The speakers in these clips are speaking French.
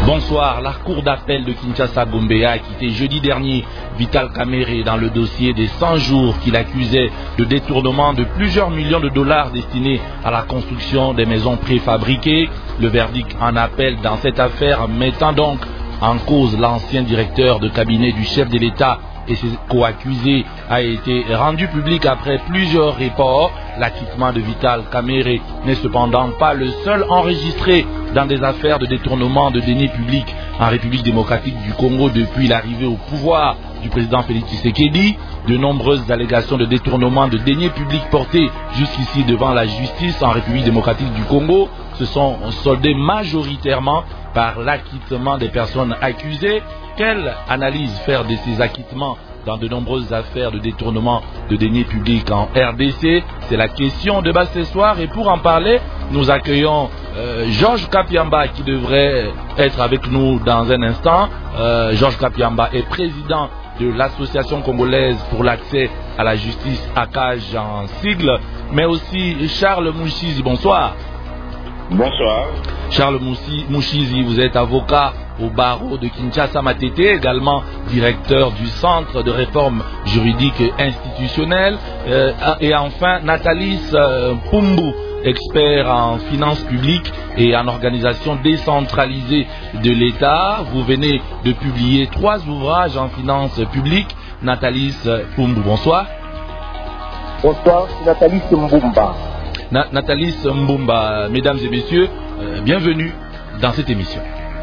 Bonsoir. La cour d'appel de Kinshasa-Gombe a quitté jeudi dernier Vital Kamerhe dans le dossier des 100 jours qu'il accusait de détournement de plusieurs millions de dollars destinés à la construction des maisons préfabriquées. Le verdict en appel dans cette affaire mettant donc en cause l'ancien directeur de cabinet du chef de l'État et ses co-accusés a été rendu public après plusieurs reports. L'acquittement de Vital Kamerhe n'est cependant pas le seul enregistré dans des affaires de détournement de deniers publics en République démocratique du Congo depuis l'arrivée au pouvoir du président Félix Tshisekedi. De nombreuses allégations de détournement de deniers publics portées jusqu'ici devant la justice en République démocratique du Congo se sont soldées majoritairement par l'acquittement des personnes accusées. Quelle analyse faire de ces acquittements dans de nombreuses affaires de détournement de deniers publics en RDC? C'est la question de base ce soir, et pour en parler, nous accueillons Georges Kapiamba qui devrait être avec nous dans un instant. Georges Kapiamba est président de l'Association congolaise pour l'accès à la justice, ACAJ en sigle, mais aussi Charles Mouchizi. Bonsoir. Bonsoir. Charles Mouchizi, vous êtes avocat au barreau de Kinshasa-Matete, également directeur du Centre de réforme juridique institutionnelle. Et enfin, Nathalie Pumbu, expert en finances publiques et en organisation décentralisée de l'État. Vous venez de publier 3 ouvrages en finances publiques. Nathalie Pumbu, bonsoir. Bonsoir, Nathalie Mbumba. Nathalie Mbumba, mesdames et messieurs, bienvenue dans cette émission.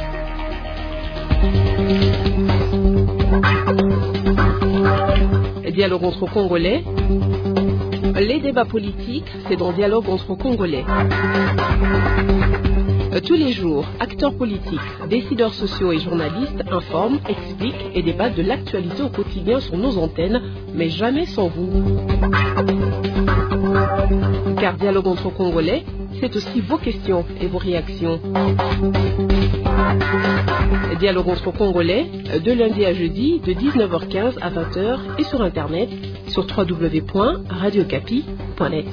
Dialogue entre Congolais. Les débats politiques, c'est dans Dialogue entre Congolais. Tous les jours, acteurs politiques, décideurs sociaux et journalistes informent, expliquent et débattent de l'actualité au quotidien sur nos antennes, mais jamais sans vous. Car Dialogue entre Congolais, c'est aussi vos questions et vos réactions. Dialogue entre Congolais, de lundi à jeudi, de 19h15 à 20h et sur Internet, sur www.radiocapi.net.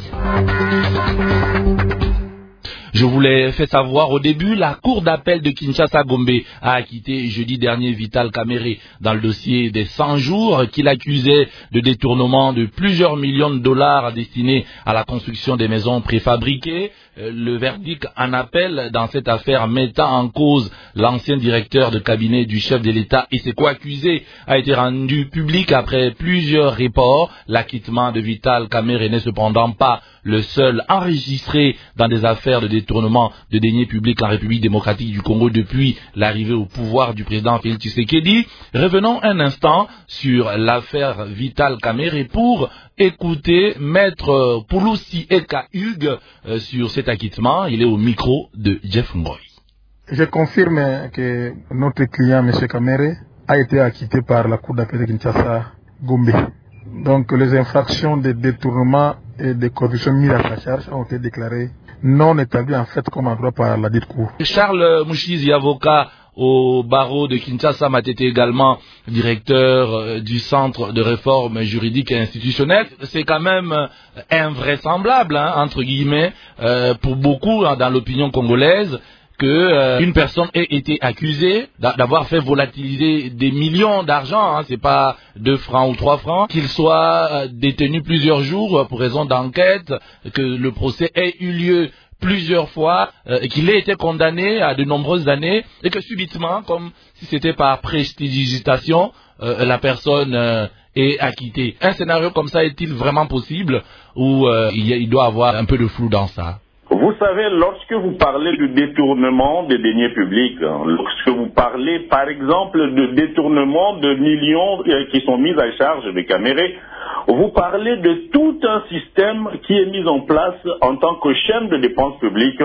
Je vous l'ai fait savoir au début, la cour d'appel de Kinshasa-Gombe a acquitté jeudi dernier Vital Kamerhe dans le dossier des 100 jours qu'il accusait de détournement de plusieurs millions de dollars destinés à la construction des maisons préfabriquées. Le verdict en appel dans cette affaire mettant en cause l'ancien directeur de cabinet du chef de l'État et ses co-accusés a été rendu public après plusieurs reports. L'acquittement de Vital Kamerhe n'est cependant pas le seul enregistré dans des affaires de détournement de deniers publics en République démocratique du Congo depuis l'arrivée au pouvoir du président Félix Tshisekedi. Revenons un instant sur l'affaire Vital Kamerhe pour écouter Maître Pouloussi Eka Hugues sur cet acquittement. Il est au micro de Jeff Ngoy. Je confirme que notre client, M. Kamerhe, a été acquitté par la Cour d'appel de Kinshasa-Gombe. Donc les infractions de détournement et de corruption mises à sa charge ont été déclarées non établies en fait comme en droit par la dite Cour. Charles Mouchizi, avocat au barreau de Kinshasa-Matete, également directeur du Centre de réforme juridique et institutionnelle. C'est quand même invraisemblable, entre guillemets, pour beaucoup dans l'opinion congolaise, que une personne ait été accusée d'avoir fait volatiliser des millions d'argent, c'est pas 2 francs ou 3 francs, qu'il soit détenu plusieurs jours pour raison d'enquête, que le procès ait eu lieu plusieurs fois, et qu'il ait été condamné à de nombreuses années, et que subitement, comme si c'était par prestidigitation, la personne est acquittée. Un scénario comme ça est-il vraiment possible, ou il doit avoir un peu de flou dans ça? Vous savez, lorsque vous parlez du détournement des deniers publics, lorsque vous parlez par exemple de détournement de millions qui sont mis à charge de Kamerhe, vous parlez de tout un système qui est mis en place en tant que chaîne de dépenses publiques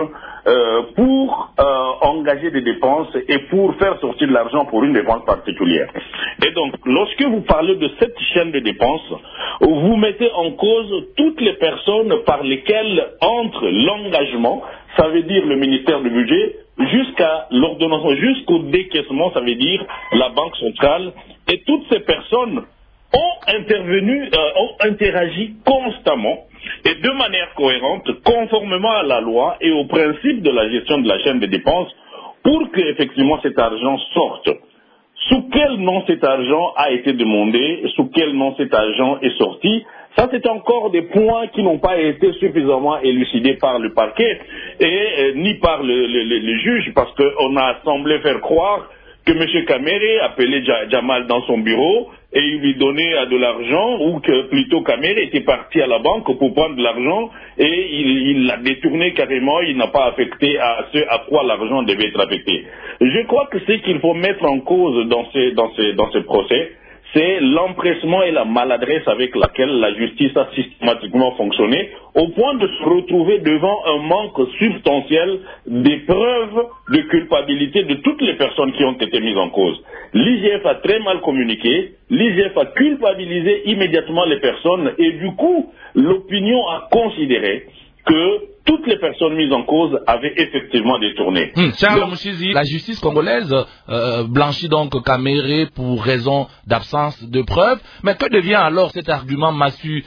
pour engager des dépenses et pour faire sortir de l'argent pour une dépense particulière. Et donc, lorsque vous parlez de cette chaîne de dépenses, vous mettez en cause toutes les personnes par lesquelles entre l'engagement, ça veut dire le ministère du Budget, jusqu'à l'ordonnance, jusqu'au décaissement, ça veut dire la Banque centrale, et toutes ces personnes ont interagi constamment et de manière cohérente, conformément à la loi et au principe de la gestion de la chaîne des dépenses, pour que effectivement cet argent sorte. Sous quel nom cet argent a été demandé, sous quel nom cet argent est sorti, ça c'est encore des points qui n'ont pas été suffisamment élucidés par le parquet et ni par le juge, parce qu'on a semblé faire croire que M. Kamere appelait Jamal dans son bureau et il lui donnait de l'argent, ou que plutôt Kamere était parti à la banque pour prendre de l'argent et il l'a détourné carrément, il n'a pas affecté à ce à quoi l'argent devait être affecté. Je crois que ce qu'il faut mettre en cause dans ce procès, c'est l'empressement et la maladresse avec laquelle la justice a systématiquement fonctionné, au point de se retrouver devant un manque substantiel des preuves de culpabilité de toutes les personnes qui ont été mises en cause. L'IGF a très mal communiqué, l'IGF a culpabilisé immédiatement les personnes et du coup, l'opinion a considéré que toutes les personnes mises en cause avaient effectivement détourné. Charles Mushizi, la justice congolaise blanchit donc Kamere pour raison d'absence de preuves. Mais que devient alors cet argument massu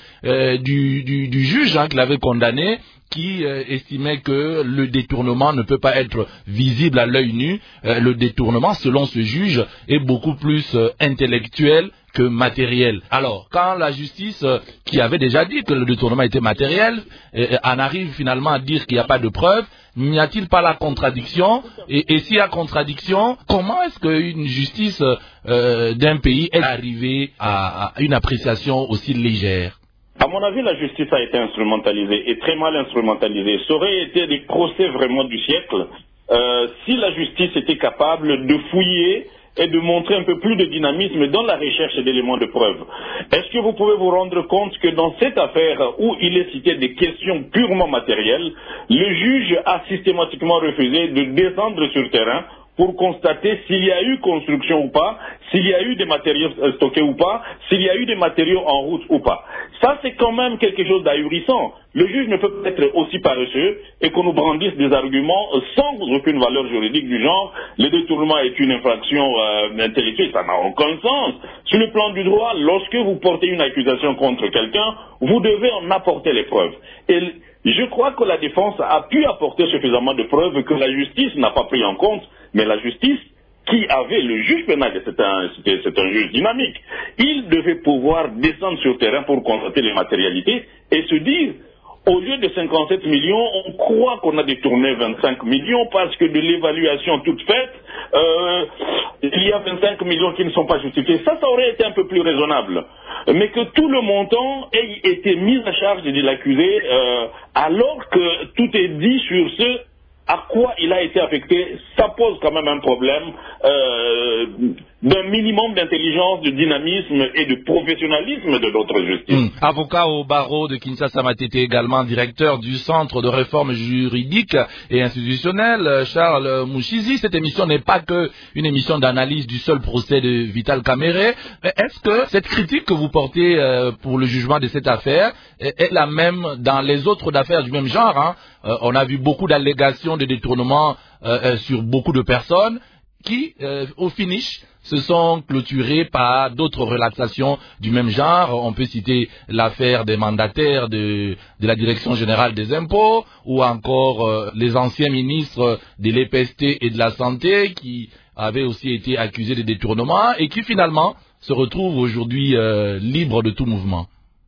du juge qui l'avait condamné, qui estimait que le détournement ne peut pas être visible à l'œil nu. Le détournement, selon ce juge, est beaucoup plus intellectuel que matériel. Alors, quand la justice, qui avait déjà dit que le détournement était matériel, en arrive finalement à dire qu'il n'y a pas de preuves, n'y a-t-il pas la contradiction? Et s'il y a contradiction, comment est-ce qu'une justice d'un pays est arrivée à une appréciation aussi légère? À mon avis, la justice a été instrumentalisée, et très mal instrumentalisée. Ça aurait été des procès vraiment du siècle si la justice était capable de fouiller et de montrer un peu plus de dynamisme dans la recherche d'éléments de preuve. Est-ce que vous pouvez vous rendre compte que dans cette affaire où il est cité des questions purement matérielles, le juge a systématiquement refusé de descendre sur le terrain pour constater s'il y a eu construction ou pas, s'il y a eu des matériaux stockés ou pas, s'il y a eu des matériaux en route ou pas. Ça, c'est quand même quelque chose d'ahurissant. Le juge ne peut pas être aussi paresseux et qu'on nous brandisse des arguments sans aucune valeur juridique du genre « le détournement est une infraction intellectuelle ». Ça n'a aucun sens. Sur le plan du droit, lorsque vous portez une accusation contre quelqu'un, vous devez en apporter les preuves. Et je crois que la défense a pu apporter suffisamment de preuves que la justice n'a pas pris en compte, mais la justice qui avait le juge pénal, c'est un juge dynamique, il devait pouvoir descendre sur le terrain pour constater les matérialités et se dire, au lieu de 57 millions, on croit qu'on a détourné 25 millions parce que de l'évaluation toute faite, il y a 25 millions qui ne sont pas justifiés. Ça aurait été un peu plus raisonnable. Mais que tout le montant ait été mis à charge de l'accusé, alors que tout est dit sur ce à quoi il a été affecté, ça pose quand même un problème d'un minimum d'intelligence, de dynamisme et de professionnalisme de notre justice. Avocat au barreau de Kinshasa Matete, également directeur du Centre de réforme juridique et institutionnelle, Charles Mushizi. Cette émission n'est pas que une émission d'analyse du seul procès de Vital Kamere. Est-ce que cette critique que vous portez pour le jugement de cette affaire est la même dans les autres affaires du même genre, on a vu beaucoup d'allégations de détournement sur beaucoup de personnes qui, au finish, se sont clôturées par d'autres relaxations du même genre. On peut citer l'affaire des mandataires de la Direction générale des impôts, ou encore les anciens ministres de l'EPST et de la Santé qui avaient aussi été accusés de détournement et qui finalement se retrouvent aujourd'hui libres de tout mouvement.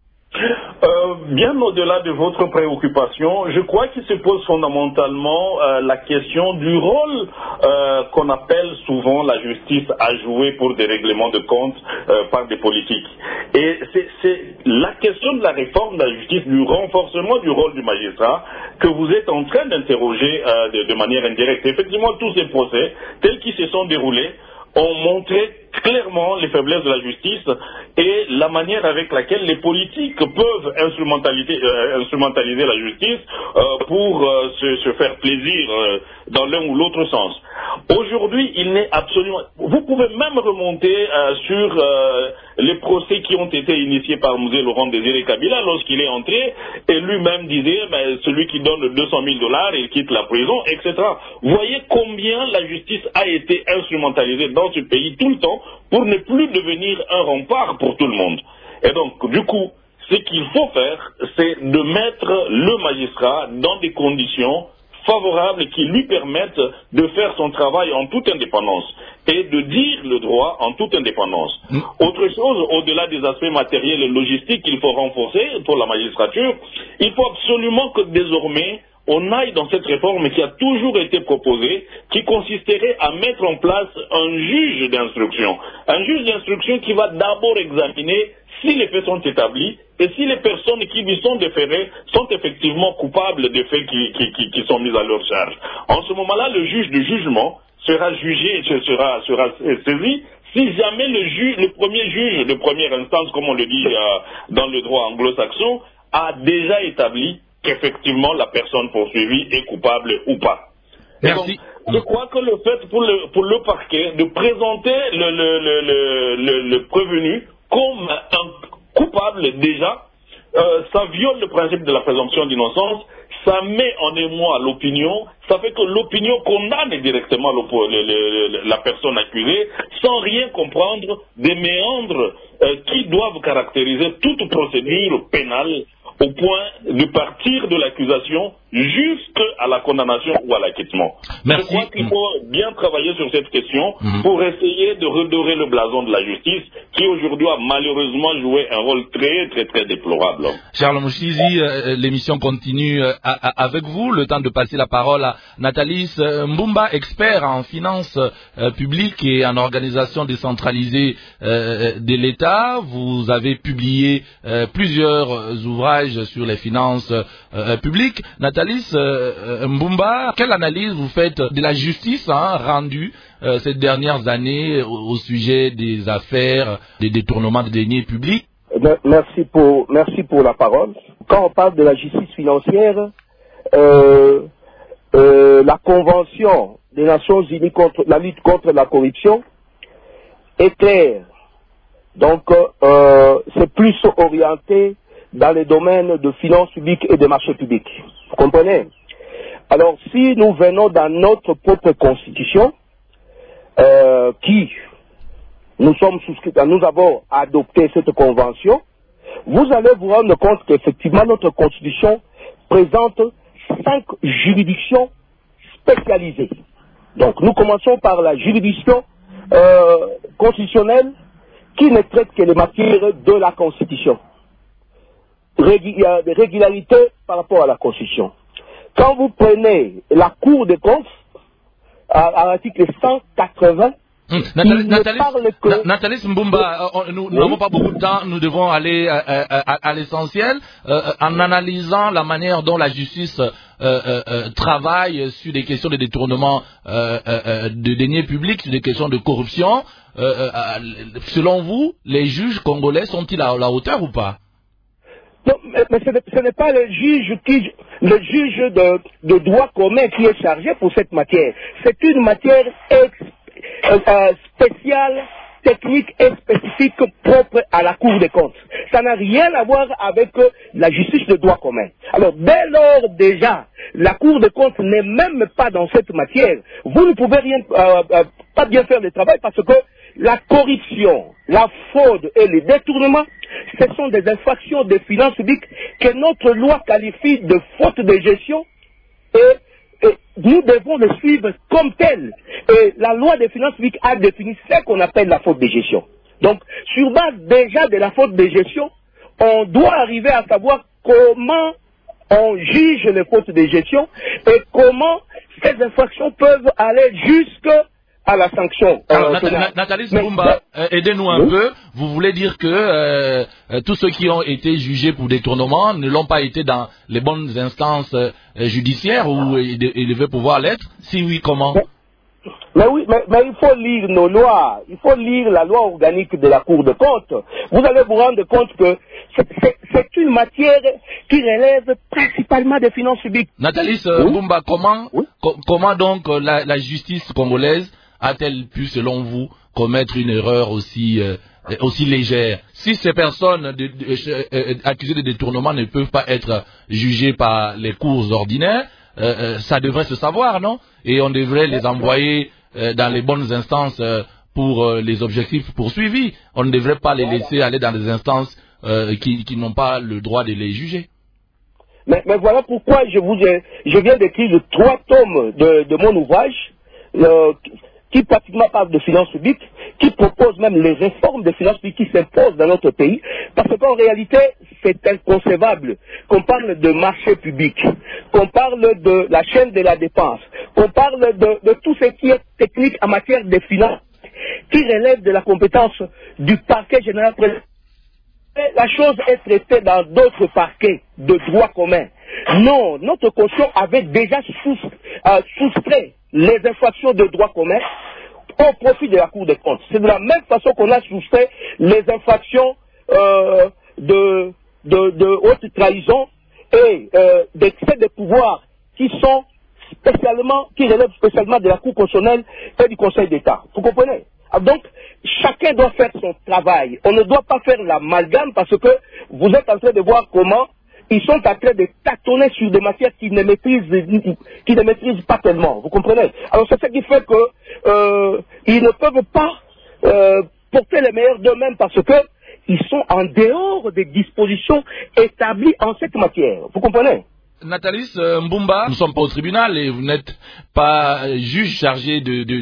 Bien au-delà de votre préoccupation, je crois qu'il se pose fondamentalement la question du rôle qu'on appelle souvent la justice à jouer pour des règlements de comptes par des politiques. Et c'est la question de la réforme de la justice, du renforcement du rôle du magistrat que vous êtes en train d'interroger de manière indirecte. Effectivement, tous ces procès, tels qu'ils se sont déroulés, ont montré clairement les faiblesses de la justice et la manière avec laquelle les politiques peuvent instrumentaliser la justice pour se faire plaisir dans l'un ou l'autre sens. Aujourd'hui, il n'est absolument... Vous pouvez même remonter sur les procès qui ont été initiés par M. Laurent Désiré Kabila lorsqu'il est entré et lui-même disait celui qui donne $200 000, il quitte la prison, etc. Voyez combien la justice a été instrumentalisée dans ce pays tout le temps pour ne plus devenir un rempart pour tout le monde. Et donc, du coup, ce qu'il faut faire, c'est de mettre le magistrat dans des conditions favorables qui lui permettent de faire son travail en toute indépendance et de dire le droit en toute indépendance. Autre chose, au-delà des aspects matériels et logistiques qu'il faut renforcer pour la magistrature, il faut absolument que désormais on aille dans cette réforme qui a toujours été proposée, qui consisterait à mettre en place un juge d'instruction. Un juge d'instruction qui va d'abord examiner si les faits sont établis et si les personnes qui lui sont déférées sont effectivement coupables des faits qui sont mis à leur charge. En ce moment-là, le juge de jugement sera jugé, sera saisi si jamais le premier juge de première instance, comme on le dit dans le droit anglo-saxon, a déjà établi qu'effectivement la personne poursuivie est coupable ou pas. Merci. Donc, je crois que le fait pour le parquet de présenter le prévenu comme un coupable déjà, ça viole le principe de la présomption d'innocence, ça met en émoi l'opinion, ça fait que l'opinion condamne directement la personne accusée sans rien comprendre des méandres qui doivent caractériser toute procédure pénale au point de partir de l'accusation jusqu'à la condamnation ou à l'acquittement. Merci. Je crois qu'il faut bien travailler sur cette question pour essayer de redorer le blason de la justice qui aujourd'hui a malheureusement joué un rôle très très très déplorable. Charles Mouchizi, l'émission continue avec vous. Le temps de passer la parole à Nathalie Mbumba, expert en finances publiques et en organisation décentralisée de l'État. Vous avez publié plusieurs ouvrages sur les finances publiques. Nathalie Mbumba, quelle analyse vous faites de la justice rendue ces dernières années au sujet des affaires, des détournements de deniers publics? Merci pour la parole. Quand on parle de la justice financière, la Convention des Nations Unies contre la lutte contre la corruption est claire. Donc, c'est plus orienté dans les domaines de finances publiques et de marchés publics. Vous comprenez? Alors, si nous venons dans notre propre constitution, nous avons adopté cette convention, vous allez vous rendre compte qu'effectivement notre constitution présente 5 juridictions spécialisées. Donc, nous commençons par la juridiction constitutionnelle qui ne traite que les matières de la Constitution. Il y a des régularités par rapport à la Constitution. Quand vous prenez la Cour des comptes, à l'article 180, Nathalie Mbumba, nous n'avons pas beaucoup de temps, nous devons aller à l'essentiel, en analysant la manière dont la justice travaille sur des questions de détournement de deniers publics, sur des questions de corruption. Selon vous, les juges congolais sont-ils à la hauteur ou pas? Non, mais ce n'est pas le juge de droit commun qui est chargé pour cette matière. C'est une matière spéciale, technique et spécifique propre à la Cour des comptes. Ça n'a rien à voir avec la justice de droit commun. Alors, dès lors déjà, la Cour des comptes n'est même pas dans cette matière. Vous ne pouvez pas bien faire le travail parce que la corruption, la fraude et les détournements, ce sont des infractions de finances publiques que notre loi qualifie de faute de gestion et nous devons le suivre comme tel. Et la loi des finances publiques a défini ce qu'on appelle la faute de gestion. Donc, sur base déjà de la faute de gestion, on doit arriver à savoir comment on juge les fautes de gestion et comment ces infractions peuvent aller jusqu'à la sanction. Alors, Nathalie Mbumba, aidez-nous un peu. Vous voulez dire que tous ceux qui ont été jugés pour détournement ne l'ont pas été dans les bonnes instances judiciaires où ils devaient pouvoir l'être? Si oui, comment? Mais oui, mais il faut lire nos lois. Il faut lire la loi organique de la Cour des comptes. Vous allez vous rendre compte que c'est une matière qui relève principalement des finances publiques. Nathalie Mbumba, comment donc la justice congolaise a-t-elle pu, selon vous, commettre une erreur aussi légère? Si ces personnes accusées de détournement ne peuvent pas être jugées par les cours ordinaires, ça devrait se savoir, non? Et on devrait les envoyer dans les bonnes instances pour les objectifs poursuivis. On ne devrait pas les laisser aller dans des instances qui n'ont pas le droit de les juger. Mais voilà pourquoi je viens d'écrire 3 tomes de mon ouvrage, qui pratiquement parle de finances publiques, qui propose même les réformes des finances publiques qui s'imposent dans notre pays, parce qu'en réalité, c'est inconcevable qu'on parle de marché public, qu'on parle de la chaîne de la dépense, qu'on parle de tout ce qui est technique en matière de finances, qui relève de la compétence du parquet général président. La chose est traitée dans d'autres parquets de droit commun. Non, notre Constitution avait déjà soustrait les infractions de droit commun au profit de la Cour des comptes. C'est de la même façon qu'on a soustrait les infractions de haute trahison et d'excès de pouvoir qui relèvent spécialement de la Cour constitutionnelle et du Conseil d'État. Vous comprenez? Donc, chacun doit faire son travail. On ne doit pas faire l'amalgame parce que vous êtes en train de voir comment ils sont en train de tâtonner sur des matières qu'ils ne maîtrisent pas tellement. Vous comprenez? Alors, c'est ce qui fait que ils ne peuvent pas porter les meilleurs d'eux-mêmes parce que ils sont en dehors des dispositions établies en cette matière. Vous comprenez? Nathalie Mbumba, nous ne sommes pas au tribunal et vous n'êtes pas juge chargé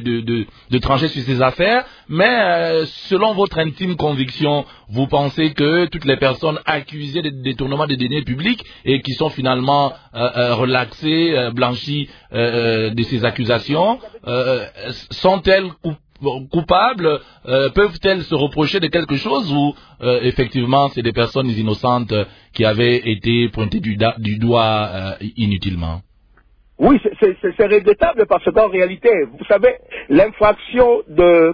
de trancher sur ces affaires, mais selon votre intime conviction, vous pensez que toutes les personnes accusées de détournement des deniers publics et qui sont finalement relaxées, blanchies de ces accusations, sont-elles coupables, peuvent-elles se reprocher de quelque chose ou effectivement c'est des personnes innocentes qui avaient été pointées du doigt inutilement? Oui, c'est regrettable parce qu'en réalité, vous savez, l'infraction de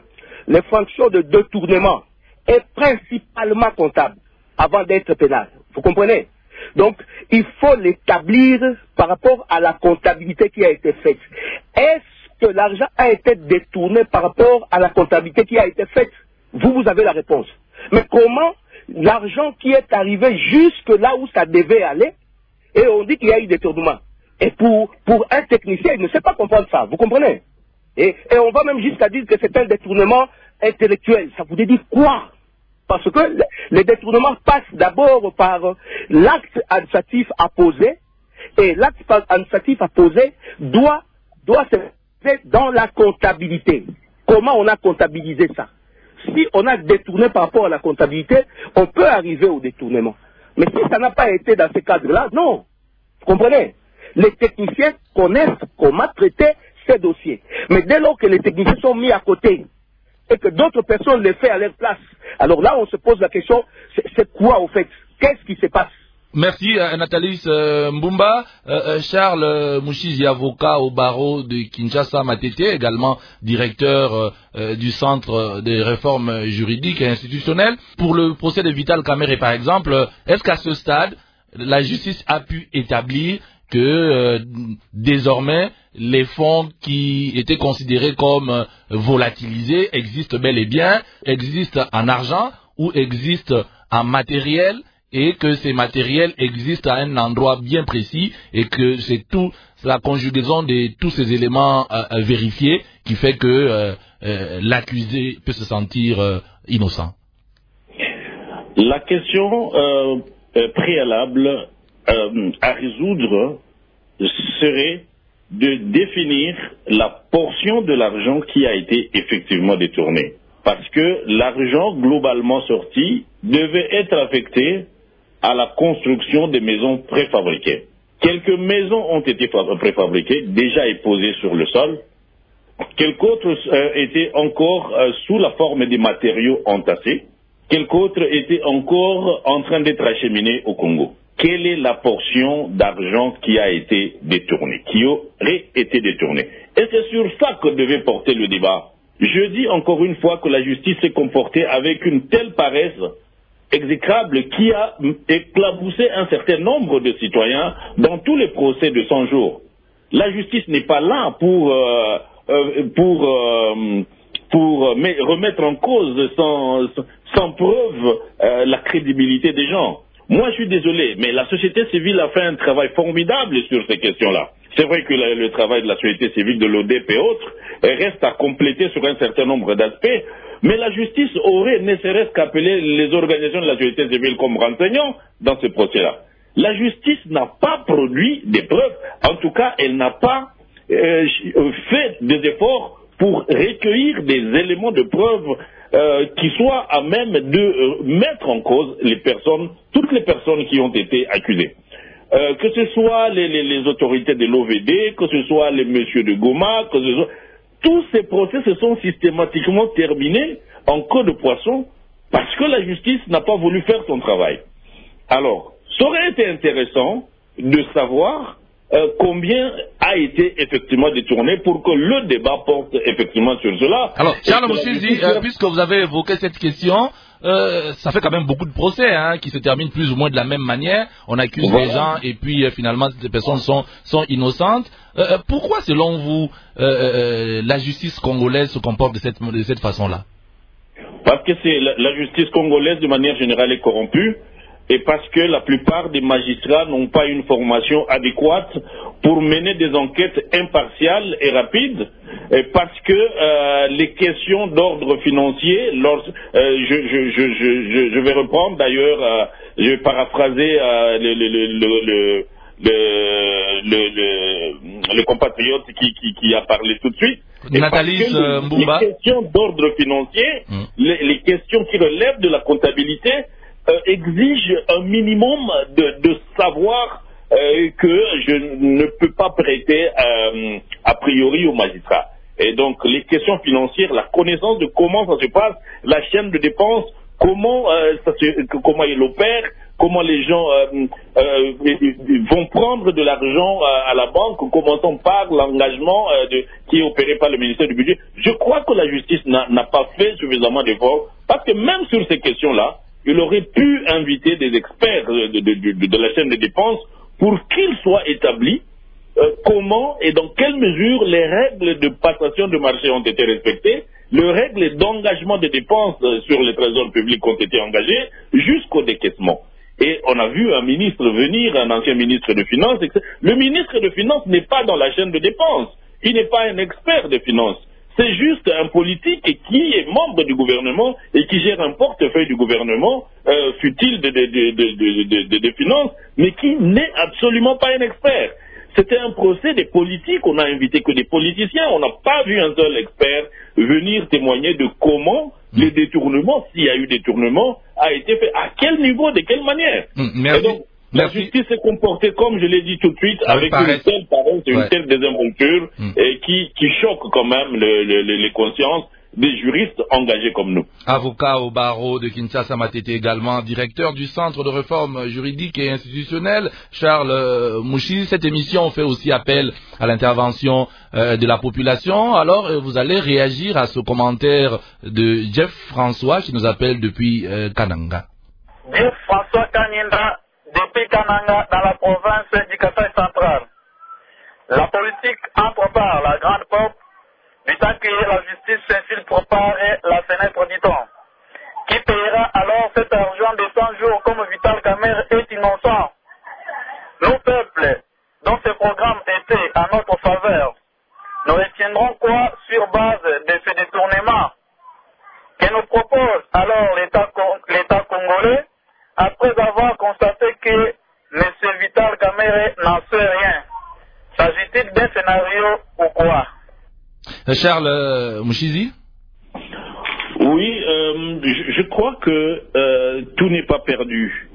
détournement est principalement comptable avant d'être pénale. Vous comprenez? Donc, il faut l'établir par rapport à la comptabilité qui a été faite. Est-ce que l'argent a été détourné par rapport à la comptabilité qui a été faite? Vous avez la réponse. Mais comment l'argent qui est arrivé jusque là où ça devait aller, et on dit qu'il y a eu détournement. Et pour un technicien, il ne sait pas comprendre ça. Vous comprenez? Et on va même jusqu'à dire que c'est un détournement intellectuel. Ça voudrait dire quoi? Parce que les détournements passent d'abord par l'acte administratif à poser, et l'acte administratif à poser doit se faire dans la comptabilité. Comment on a comptabilisé ça? Si on a détourné par rapport à la comptabilité, on peut arriver au détournement. Mais si ça n'a pas été dans ce cadre-là, non. Vous comprenez? Les techniciens connaissent comment traiter ces dossiers. Mais dès lors que les techniciens sont mis à côté et que d'autres personnes les font à leur place, alors là, on se pose la question, c'est quoi au fait? Qu'est-ce qui se passe? Merci Nathalie Mbumba. Charles Mouchizi, avocat au barreau de Kinshasa Matete, également directeur du Centre des réformes juridiques et institutionnelles. Pour le procès de Vital Kamerhe par exemple, est-ce qu'à ce stade, la justice a pu établir que désormais les fonds qui étaient considérés comme volatilisés existent bel et bien, existent en argent ou existent en matériel, et que ces matériels existent à un endroit bien précis et que c'est tout la conjugaison de tous ces éléments vérifiés qui fait que l'accusé peut se sentir innocent? La question préalable à résoudre serait de définir la portion de l'argent qui a été effectivement détourné. Parce que l'argent globalement sorti devait être affecté à la construction des maisons préfabriquées. Quelques maisons ont été préfabriquées, déjà posées sur le sol. Quelques autres étaient encore sous la forme des matériaux entassés. Quelques autres étaient encore en train d'être acheminés au Congo. Quelle est la portion d'argent qui a été détournée, qui aurait été détournée? Et c'est sur ça que devait porter le débat. Je dis encore une fois que la justice s'est comportée avec une telle paresse exécrable qui a éclaboussé un certain nombre de citoyens dans tous les procès de 100 jours. La justice n'est pas là pour remettre en cause sans preuve la crédibilité des gens. Moi, je suis désolé, mais la société civile a fait un travail formidable sur ces questions-là. C'est vrai que le travail de la société civile, de l'ODEP et autres, reste à compléter sur un certain nombre d'aspects, mais la justice aurait ne serait-ce qu'appelé les organisations de la société civile comme renseignants dans ce procès-là. La justice n'a pas produit des preuves. En tout cas, elle n'a pas fait des efforts pour recueillir des éléments de preuve qui soient à même de mettre en cause les personnes, toutes les personnes qui ont été accusées. Que ce soit les autorités de l'OVD, que ce soit les messieurs de Goma, que ce soit... Tous ces procès se sont systématiquement terminés en queue de poisson parce que la justice n'a pas voulu faire son travail. Alors, ça aurait été intéressant de savoir combien a été effectivement détourné pour que le débat porte effectivement sur cela. Alors, Charles Mouchizi, puisque vous avez évoqué cette question, ça fait quand même beaucoup de procès qui se terminent plus ou moins de la même manière. On accuse les gens et puis finalement ces personnes sont innocentes. Pourquoi, selon vous, la justice congolaise se comporte de cette façon-là? Parce que la justice congolaise, de manière générale, est corrompue. Et parce que la plupart des magistrats n'ont pas une formation adéquate pour mener des enquêtes impartiales et rapides, et parce que les questions d'ordre financier, je vais reprendre d'ailleurs, je vais paraphraser le compatriote qui a parlé tout de suite. Nathalie Mbumba. Les questions d'ordre financier, les questions qui relèvent de la comptabilité, exige un minimum de savoir que je ne peux pas prêter a priori aux magistrats. Et donc les questions financières, la connaissance de comment ça se passe, la chaîne de dépenses, comment il opère, comment les gens vont prendre de l'argent à la banque, commençons par l'engagement qui est opéré par le ministère du Budget. Je crois que la justice n'a pas fait suffisamment d'efforts, parce que même sur ces questions-là, il aurait pu inviter des experts de la chaîne de dépenses pour qu'ils soient établis comment et dans quelle mesure les règles de passation de marché ont été respectées, les règles d'engagement des dépenses sur les trésors publics ont été engagées jusqu'au décaissement. Et on a vu un ministre venir, un ancien ministre de Finances. Le ministre de Finances n'est pas dans la chaîne de dépenses. Il n'est pas un expert de finances. C'est juste un politique qui est membre du gouvernement et qui gère un portefeuille du gouvernement, fut-il de finances, mais qui n'est absolument pas un expert. C'était un procès des politiques, on n'a invité que des politiciens, on n'a pas vu un seul expert venir témoigner de comment les détournements, s'il y a eu détournement, a été fait, à quel niveau, de quelle manière. Merci. Et donc, la justice s'est comportée, comme je l'ai dit tout de suite, avec une telle parole, une telle désinvolture, et qui choque quand même les consciences des juristes engagés comme nous. Avocat au barreau de Kinshasa Matete également, directeur du Centre de réforme juridique et institutionnelle, Charles Mouchizi. Cette émission fait aussi appel à l'intervention de la population. Alors, vous allez réagir à ce commentaire de Jeff François qui nous appelle depuis Kananga. Jeff François Kanyenda, depuis Kananga, dans la province du Kasai central. La politique entre par la grande porte, du temps que la justice s'infile pour parer la fenêtre du temps. Qui paiera alors cet argent de 100 jours comme Vital Kamerhe est innocent? Nos peuples, dont ce programme était à notre faveur, nous retiendrons quoi sur base de ce détournement? Que nous propose alors l'État congolais après avoir constaté que M. Vital Kamerhe n'en sait rien? S'agit-il d'un scénario ou quoi? Charles Mouchizi? Oui, je crois que tout n'est pas perdu.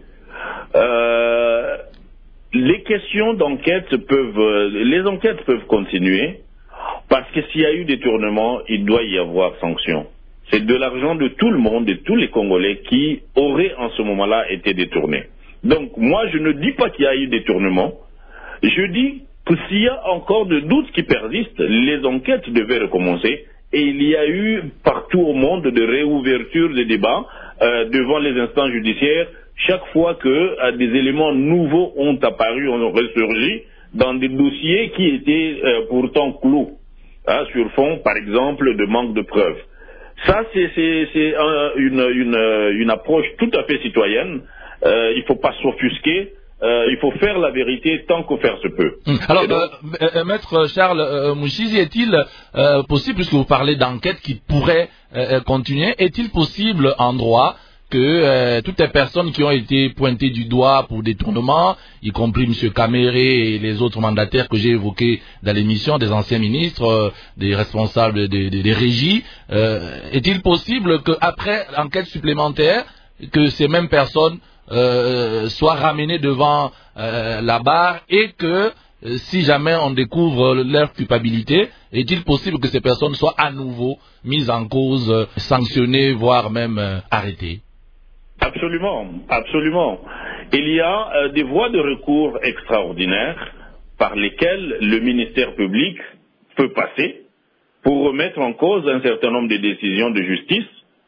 Les questions d'enquête les enquêtes peuvent continuer, parce que s'il y a eu détournement, il doit y avoir sanction. C'est de l'argent de tout le monde, de tous les Congolais qui auraient en ce moment-là été détournés. Donc moi, je ne dis pas qu'il y a eu détournement. Je dis que s'il y a encore de doutes qui persistent, les enquêtes devaient recommencer. Et il y a eu partout au monde de réouverture des débats devant les instances judiciaires chaque fois que des éléments nouveaux ont apparu, ont ressurgi dans des dossiers qui étaient pourtant clos, sur fond, par exemple, de manque de preuves. Ça, c'est une approche tout à fait citoyenne. Il ne faut pas s'offusquer. Il faut faire la vérité tant que faire se peut. Alors, Maître Charles Mouchizi, est-il possible, puisque vous parlez d'enquête qui pourrait continuer, est-il possible en droit que toutes les personnes qui ont été pointées du doigt pour détournement, y compris M. Kamere et les autres mandataires que j'ai évoqués dans l'émission, des anciens ministres, des responsables des régies, est-il possible qu'après enquête supplémentaire, que ces mêmes personnes soient ramenées devant la barre et que si jamais on découvre leur culpabilité, est-il possible que ces personnes soient à nouveau mises en cause, sanctionnées, voire même arrêtées? Absolument, absolument. Il y a des voies de recours extraordinaires par lesquelles le ministère public peut passer pour remettre en cause un certain nombre de décisions de justice,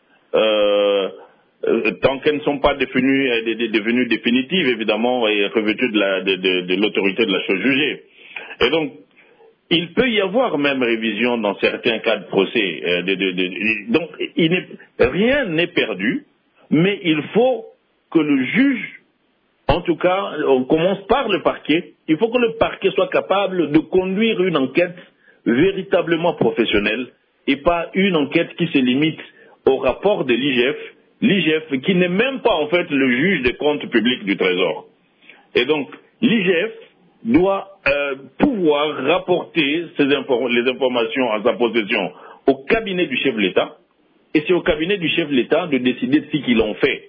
tant qu'elles ne sont pas devenues définitives, évidemment, et revêtues de l'autorité de la chose jugée. Et donc, il peut y avoir même révision dans certains cas de procès. Donc, rien n'est perdu, mais il faut que le juge, en tout cas, on commence par le parquet, il faut que le parquet soit capable de conduire une enquête véritablement professionnelle et pas une enquête qui se limite au rapport de l'IGF qui n'est même pas en fait le juge des comptes publics du Trésor. Et donc, l'IGF doit pouvoir rapporter les informations en sa possession au cabinet du chef de l'État, et c'est au cabinet du chef de l'État de décider de ce qu'ils ont fait.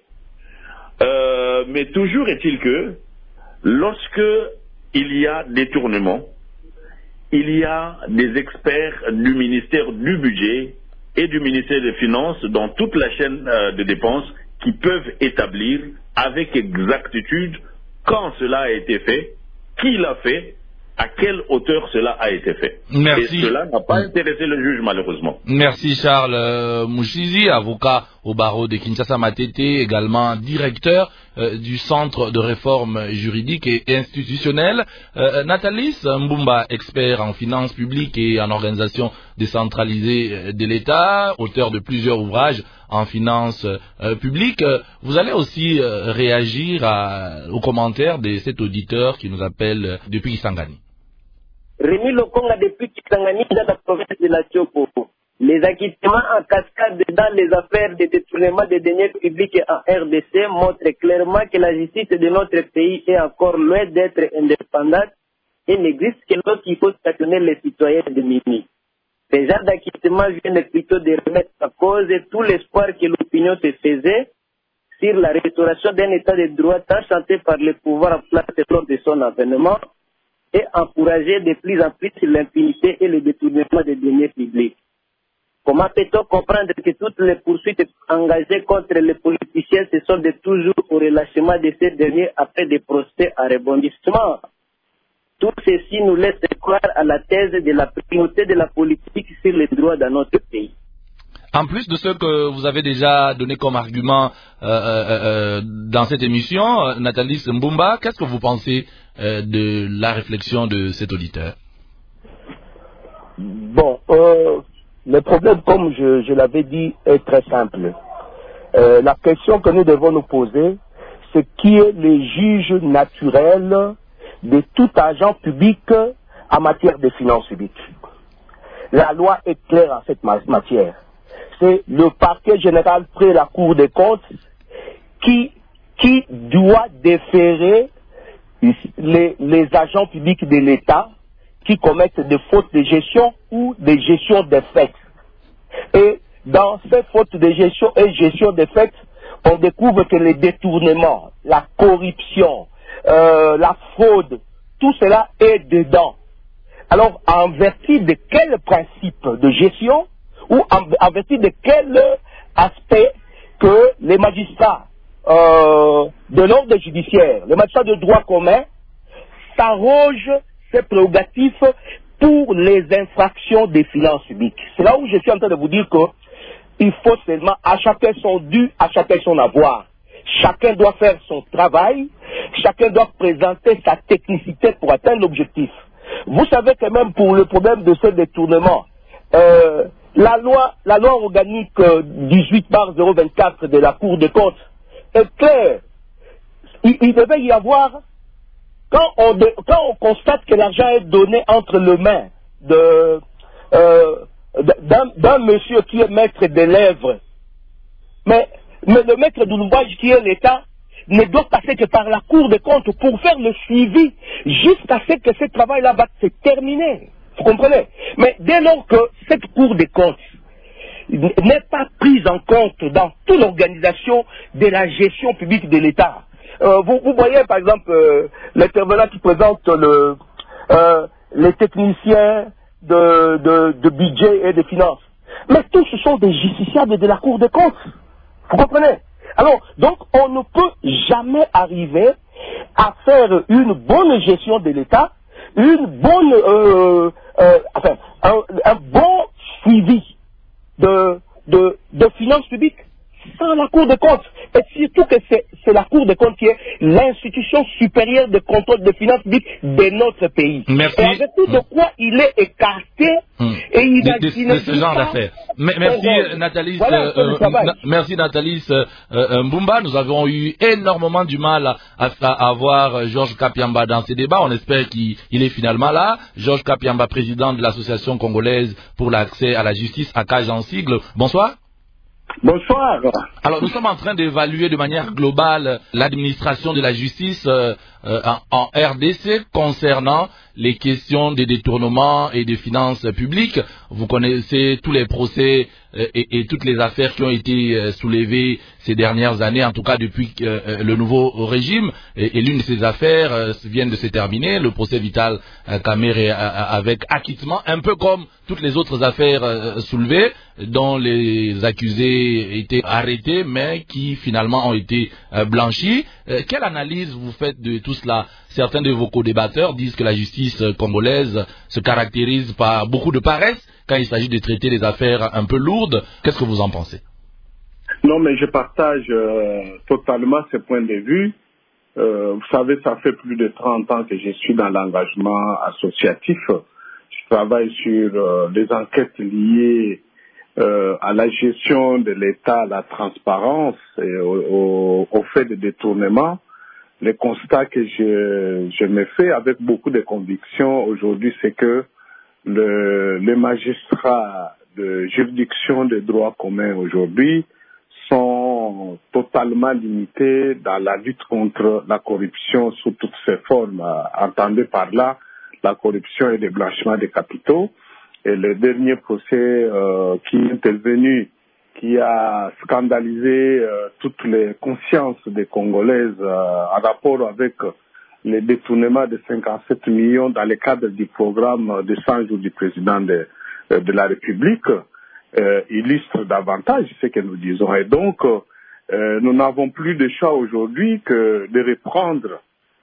Mais toujours est-il que, lorsque il y a détournement, il y a des experts du ministère du Budget et du ministère des Finances dans toute la chaîne de dépenses qui peuvent établir avec exactitude quand cela a été fait, qui l'a fait, à quelle hauteur cela a été fait. Merci. Et cela n'a pas intéressé le juge, malheureusement. Merci Charles Mouchizi, avocat au barreau de Kinshasa Matete, également directeur du Centre de réforme juridique et institutionnelle. Nathalie Mbumba, expert en finances publiques et en organisation décentralisée de l'État, auteur de plusieurs ouvrages en finances publiques. Vous allez aussi réagir aux commentaires de cet auditeur qui nous appelle depuis Kisangani. Rémi Lokonga depuis Kisangani, dans la province de la Tiopo. Les acquittements en cascade dans les affaires de détournement des deniers publics en RDC montrent clairement que la justice de notre pays est encore loin d'être indépendante et n'existe que lorsqu'il faut stationner les citoyens de Mimi. Ces genres d'acquittements viennent plutôt de remettre en cause tout l'espoir que l'opinion se faisait sur la restauration d'un état de droit tant chanté par le pouvoir en place lors de son avènement et encourager de plus en plus l'impunité et le détournement des deniers publics. Comment peut-on comprendre que toutes les poursuites engagées contre les politiciens se sont de toujours au relâchement de ces derniers après des procès à rebondissement? Tout ceci nous laisse croire à la thèse de la primauté de la politique sur les droits dans notre pays. En plus de ce que vous avez déjà donné comme argument dans cette émission, Nathalie Mbumba, qu'est-ce que vous pensez de la réflexion de cet auditeur? Bon, le problème, comme je l'avais dit, est très simple. La question que nous devons nous poser, c'est qui est le juge naturel de tout agent public en matière de finances publiques. La loi est claire en cette matière. C'est le parquet général près la Cour des comptes qui doit déférer les agents publics de l'État qui commettent des fautes de gestion ou des gestions de fait. Et dans ces fautes de gestion et gestion de fait, on découvre que les détournements, la corruption, la fraude, tout cela est dedans. Alors, en vertu de quel principe de gestion ou en vertu de quel aspect que les magistrats de l'ordre judiciaire, les magistrats de droit commun, s'arrogent ces prérogatives pour les infractions des finances publiques. C'est là où je suis en train de vous dire qu'il faut seulement à chacun son dû, à chacun son avoir. Chacun doit faire son travail, chacun doit présenter sa technicité pour atteindre l'objectif. Vous savez que même pour le problème de ce détournement, la loi organique 18/024 de la Cour des comptes est claire. Il devait y avoir, quand on constate que l'argent est donné entre les mains d'un monsieur qui est maître des lèvres, mais Mais le maître d'ouvrage qui est l'État ne doit passer que par la Cour des comptes pour faire le suivi jusqu'à ce que ce travail-là va se terminer. Vous comprenez? Mais dès lors que cette Cour des comptes n'est pas prise en compte dans toute l'organisation de la gestion publique de l'État, vous voyez par exemple l'intervenant qui présente les techniciens de budget et de finances. Mais tous ce sont des justiciables de la Cour des comptes. Vous comprenez? Alors, donc, on ne peut jamais arriver à faire une bonne gestion de l'État, une bonne, un bon suivi de finances publiques sans la Cour des comptes. Et surtout que c'est la Cour des comptes qui est l'institution supérieure de contrôle des finances publiques de notre pays. Merci. Et avec tout de quoi il est écarté et il de ce genre d'affaires. Merci Nathalie. Voilà, merci Nathalie Mbumba. Nous avons eu énormément du mal à avoir Georges Kapiamba dans ces débats. On espère qu'il est finalement là. Georges Kapiamba, président de l'Association congolaise pour l'accès à la justice, ACAJ en sigle. Bonsoir. Bonsoir. Alors, nous sommes en train d'évaluer de manière globale l'administration de la justice en RDC concernant les questions des détournements et des finances publiques. Vous connaissez tous les procès et toutes les affaires qui ont été soulevées ces dernières années, en tout cas depuis le nouveau régime. Et l'une de ces affaires vient de se terminer, le procès Vital Kamerhe avec acquittement, un peu comme toutes les autres affaires soulevées, dont les accusés étaient arrêtés, mais qui finalement ont été blanchis. Quelle analyse vous faites de tout cela? Certains de vos co-débatteurs disent que la justice congolaise se caractérise par beaucoup de paresse quand il s'agit de traiter les affaires un peu lourdes. Qu'est-ce que vous en pensez? Non, mais je partage totalement ce point de vue. Vous savez, ça fait plus de 30 ans que je suis dans l'engagement associatif. Je travaille sur les enquêtes liées à la gestion de l'État, à la transparence et au fait de détournement. Le constat que je me fais avec beaucoup de conviction aujourd'hui, c'est que les magistrats de juridiction de droit commun aujourd'hui sont totalement limités dans la lutte contre la corruption sous toutes ses formes. Entendez par là la corruption et le blanchiment des capitaux. Et le dernier procès qui est intervenu, qui a scandalisé toutes les consciences des Congolaises en rapport avec les détournements de 57 millions dans le cadre du programme de 100 jours du président de la République, illustre davantage ce que nous disons. Et donc, nous n'avons plus de choix aujourd'hui que de reprendre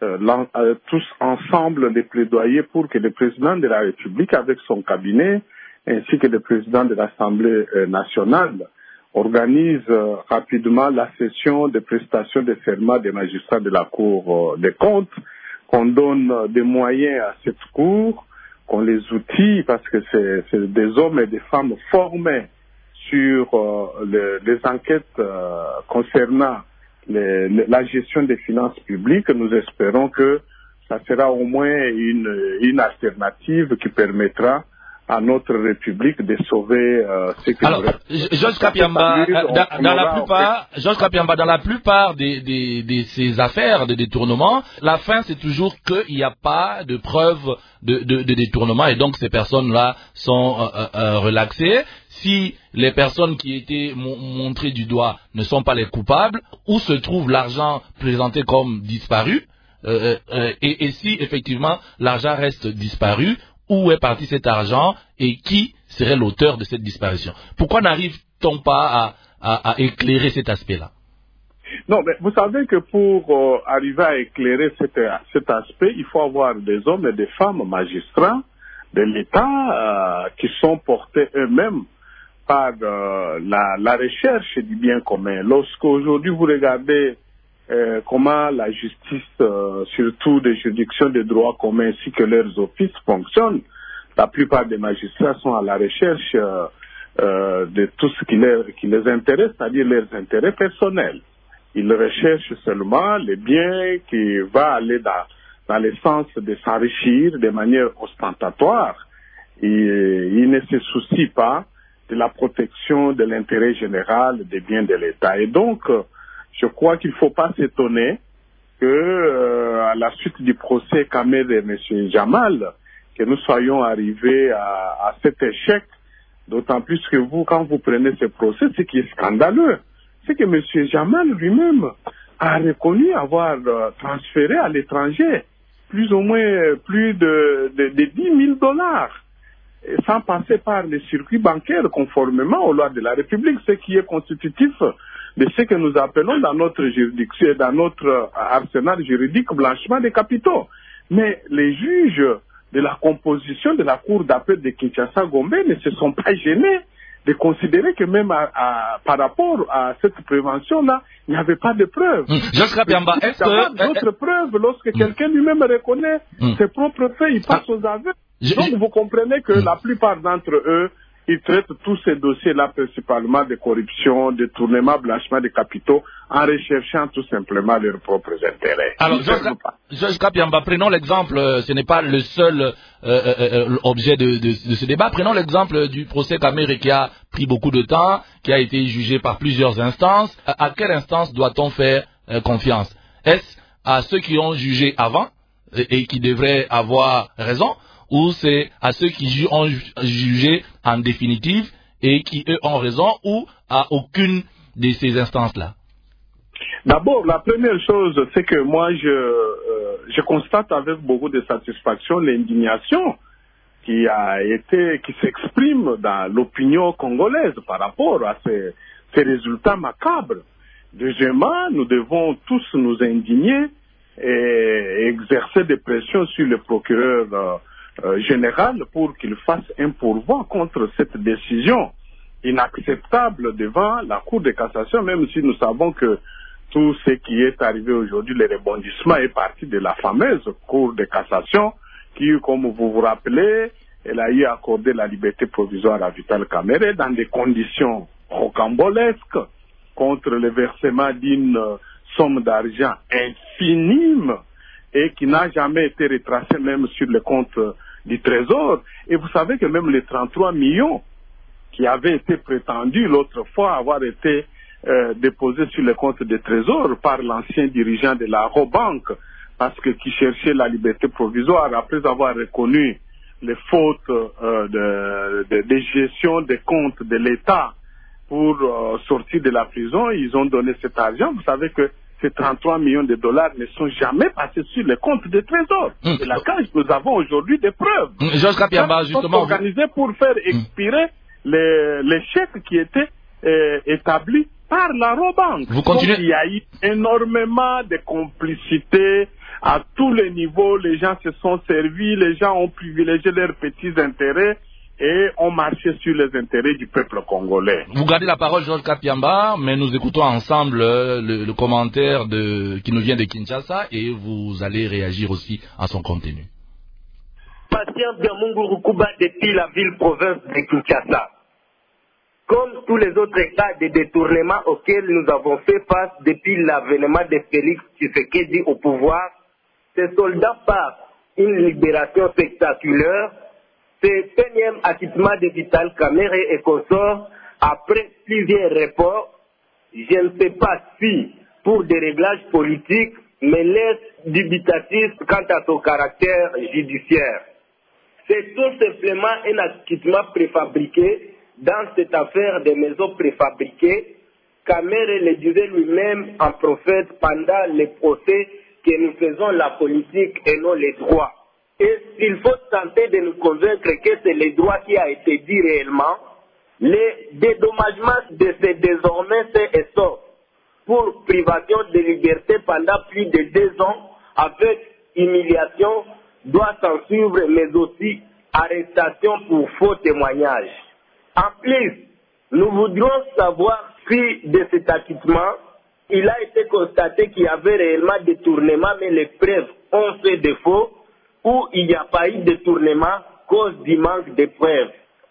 tous ensemble les plaidoyers pour que le président de la République, avec son cabinet, ainsi que le président de l'Assemblée nationale, organise rapidement la session de prestation de serment des magistrats de la Cour des comptes, qu'on donne des moyens à cette Cour, qu'on les outille, parce que c'est des hommes et des femmes formés sur les enquêtes concernant la gestion des finances publiques. Nous espérons que ça sera au moins une alternative qui permettra à notre République de sauver ce que Alors, Georges Kapiamba, Georges Kapiamba, dans la plupart de ces affaires de détournement, la fin c'est toujours qu'il n'y a pas de preuve de détournement et donc ces personnes-là sont relaxées. Si les personnes qui étaient montrées du doigt ne sont pas les coupables, où se trouve l'argent présenté comme disparu et si effectivement l'argent reste disparu, où est parti cet argent et qui serait l'auteur de cette disparition? Pourquoi n'arrive-t-on pas à éclairer cet aspect-là? Non, mais vous savez que pour arriver à éclairer cet aspect, il faut avoir des hommes et des femmes magistrats de l'État qui sont portés eux-mêmes par la recherche du bien commun. Lorsqu'aujourd'hui vous regardez comment la justice, surtout des juridictions de droit commun ainsi que leurs offices fonctionnent, la plupart des magistrats sont à la recherche de tout ce qui les intéresse, c'est-à-dire leurs intérêts personnels. Ils recherchent seulement les biens qui vont aller dans le sens de s'enrichir de manière ostentatoire. Ils ne se soucient pas de la protection de l'intérêt général des biens de l'État. Et donc, je crois qu'il ne faut pas s'étonner que, à la suite du procès Kamere et M. Jamal, que nous soyons arrivés à cet échec, d'autant plus que vous, quand vous prenez ce procès, ce qui est scandaleux, c'est que M. Jamal lui-même a reconnu avoir transféré à l'étranger plus de 10 000 dollars, sans passer par les circuits bancaires conformément aux lois de la République, ce qui est constitutif de ce que nous appelons dans notre juridiction, dans notre arsenal juridique, blanchiment des capitaux. Mais les juges de la composition de la Cour d'appel de Kinshasa-Gombe ne se sont pas gênés de considérer que même par rapport à cette prévention-là, il n'y avait pas de preuves. D'autres preuves, lorsque quelqu'un lui-même reconnaît ses propres faits, il passe aux aveux. Donc vous comprenez que la plupart d'entre eux, ils traitent tous ces dossiers-là principalement de corruption, de détournement, blanchiment de capitaux, en recherchant tout simplement leurs propres intérêts. Alors, Georges Kapiamba, prenons l'exemple, ce n'est pas le seul objet de ce débat, prenons l'exemple du procès Kamere qui a pris beaucoup de temps, qui a été jugé par plusieurs instances. À quelle instance doit-on faire confiance? Est-ce à ceux qui ont jugé avant et qui devraient avoir raison, ou c'est à ceux qui ont jugé en définitive et qui, eux, ont raison, ou à aucune de ces instances-là? D'abord, la première chose, c'est que moi, je constate avec beaucoup de satisfaction l'indignation qui s'exprime dans l'opinion congolaise par rapport à ces résultats macabres. Deuxièmement, nous devons tous nous indigner et exercer des pressions sur le procureur général pour qu'il fasse un pourvoi contre cette décision inacceptable devant la Cour de cassation, même si nous savons que tout ce qui est arrivé aujourd'hui, le rebondissement est parti de la fameuse Cour de cassation qui, comme vous vous rappelez, elle a eu accordé la liberté provisoire à Vital Kamerhe dans des conditions rocambolesques contre le versement d'une somme d'argent infime et qui n'a jamais été retracée même sur le compte du Trésor. Et vous savez que même les 33 millions qui avaient été prétendus l'autre fois avoir été déposés sur le compte du Trésor par l'ancien dirigeant de la Robank, parce que qui cherchait la liberté provisoire après avoir reconnu les fautes de gestion des comptes de l'État pour sortir de la prison, ils ont donné cet argent. Vous savez que ces 33 millions de dollars ne sont jamais passés sur les comptes des trésors. Et la cage, nous avons aujourd'hui des preuves. Georges Kapiamba, justement, organisés pour faire expirer les chèques qui étaient établis par la Robank. Vous continuez. Donc, il y a eu énormément de complicité à tous les niveaux. Les gens se sont servis, les gens ont privilégié leurs petits intérêts et ont marché sur les intérêts du peuple congolais. Vous gardez la parole, Georges Kapiamba, mais nous écoutons ensemble le commentaire qui nous vient de Kinshasa et vous allez réagir aussi à son contenu. Patient Biamungu Rukuba depuis la ville-province de Kinshasa. Comme tous les autres cas de détournement auxquels nous avons fait face depuis l'avènement de Félix Tshisekedi au pouvoir, ces soldats par une libération spectaculaire, ce énième acquittement de Vital Kamerhe et consorts, après plusieurs reports, je ne sais pas si pour des réglages politiques, mais laisse dubitatif quant à son caractère judiciaire. C'est tout simplement un acquittement préfabriqué. Dans cette affaire des maisons préfabriquées, Kamerhe le disait lui-même en prophète pendant les procès que nous faisons la politique et non les droits. Et s'il faut tenter de nous convaincre que c'est les droits qui a été dit réellement, les dédommagements de ces désormais c'est et sauf pour privation de liberté pendant plus de 2 ans avec humiliation doit s'en suivre, mais aussi arrestation pour faux témoignages. En plus, nous voudrions savoir si de cet acquittement, il a été constaté qu'il y avait réellement détournement, mais les preuves ont fait défaut, ou il n'y a pas eu détournement cause du manque de preuves.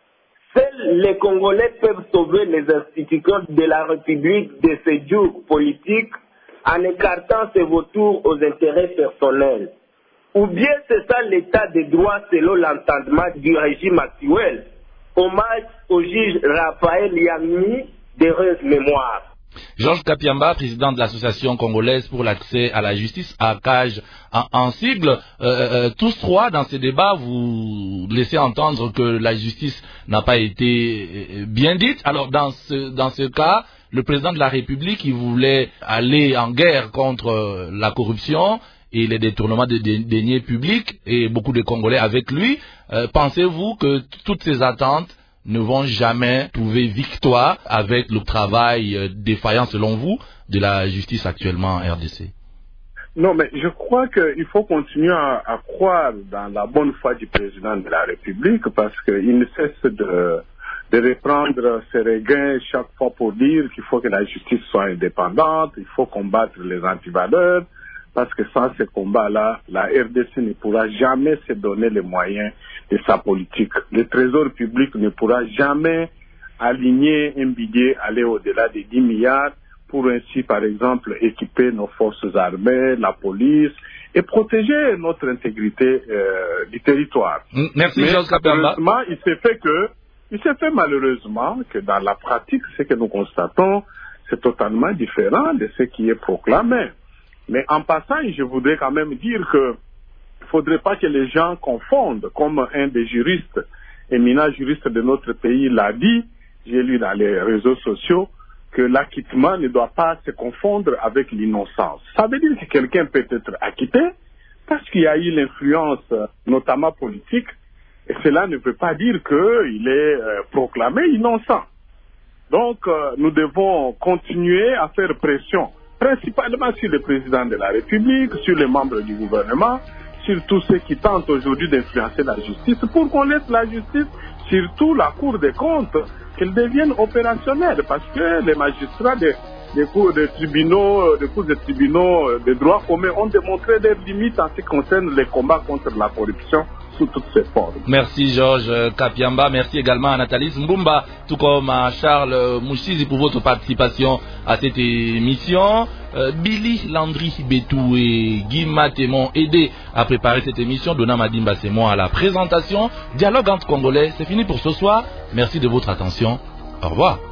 Seuls les Congolais peuvent sauver les institutions de la République de ces jours politiques en écartant ces vautours aux intérêts personnels. Ou bien c'est ça l'état de droit selon l'entendement du régime actuel. hommage au juge Raphaël Yamini d'heureuse mémoire. Georges Kapiamba, président de l'Association congolaise pour l'accès à la justice, ACAJ en sigle, tous trois dans ces débats, vous laissez entendre que la justice n'a pas été bien dite. Alors dans ce cas, le président de la République, il voulait aller en guerre contre la corruption et les détournements de deniers publics, et beaucoup de Congolais avec lui. Pensez-vous que toutes ces attentes ne vont jamais trouver victoire avec le travail défaillant, selon vous, de la justice actuellement en RDC? Non, mais je crois qu'il faut continuer à croire dans la bonne foi du président de la République, parce qu'il ne cesse de reprendre ses regains chaque fois pour dire qu'il faut que la justice soit indépendante, il faut combattre les antivaleurs, parce que sans ce combat-là, la RDC ne pourra jamais se donner les moyens de sa politique. Le trésor public ne pourra jamais aligner un budget, aller au-delà des 10 milliards, pour ainsi, par exemple, équiper nos forces armées, la police, et protéger notre intégrité du territoire. Merci, Georges Kapiamba. Il s'est fait malheureusement que dans la pratique, ce que nous constatons, c'est totalement différent de ce qui est proclamé. Mais en passant, je voudrais quand même dire que il ne faudrait pas que les gens confondent, comme un des juristes, éminents juristes de notre pays l'a dit, j'ai lu dans les réseaux sociaux, que l'acquittement ne doit pas se confondre avec l'innocence. Ça veut dire que quelqu'un peut être acquitté parce qu'il y a eu l'influence, notamment politique, et cela ne veut pas dire qu'il est proclamé innocent. Donc, nous devons continuer à faire pression, principalement sur le président de la République, sur les membres du gouvernement, sur tous ceux qui tentent aujourd'hui d'influencer la justice, pour qu'on laisse la justice, surtout la Cour des comptes, qu'elle devienne opérationnelle, parce que les magistrats des cours de tribunaux, de droit commun ont démontré leurs limites en ce qui concerne les combats contre la corruption sous toutes ses formes. Merci Georges Kapiamba, merci également à Nathalie Mbumba, tout comme à Charles Mouchizi pour votre participation à cette émission. Billy Landry Betou et Guy Maté m'ont aidé à préparer cette émission. Donna Madimba, c'est moi à la présentation. Dialogue entre Congolais, c'est fini pour ce soir. Merci de votre attention. Au revoir.